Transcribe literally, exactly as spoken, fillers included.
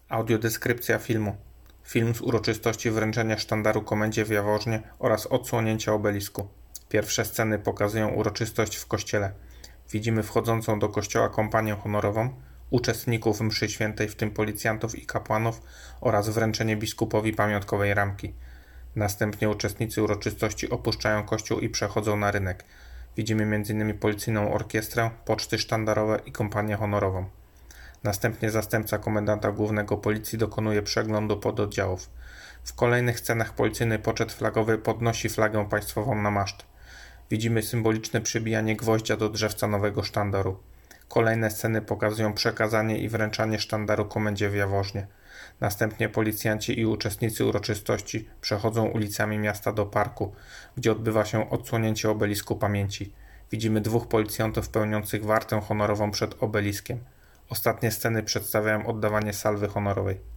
Audiodeskrypcja filmu. Film z uroczystości wręczenia sztandaru komendzie w Jaworznie oraz odsłonięcia obelisku. Pierwsze sceny pokazują uroczystość w kościele. Widzimy wchodzącą do kościoła kompanię honorową, uczestników mszy świętej, w tym policjantów i kapłanów, oraz wręczenie biskupowi pamiątkowej ramki. Następnie uczestnicy uroczystości opuszczają kościół i przechodzą na rynek. Widzimy między innymi policyjną orkiestrę, poczty sztandarowe i kompanię honorową. Następnie zastępca komendanta głównego policji dokonuje przeglądu pododdziałów. W kolejnych scenach policyjny poczet flagowy podnosi flagę państwową na maszt. Widzimy symboliczne przybijanie gwoździa do drzewca nowego sztandaru. Kolejne sceny pokazują przekazanie i wręczanie sztandaru komendzie w Jaworznie. Następnie policjanci i uczestnicy uroczystości przechodzą ulicami miasta do parku, gdzie odbywa się odsłonięcie obelisku pamięci. Widzimy dwóch policjantów pełniących wartę honorową przed obeliskiem. Ostatnie sceny przedstawiają oddawanie salwy honorowej.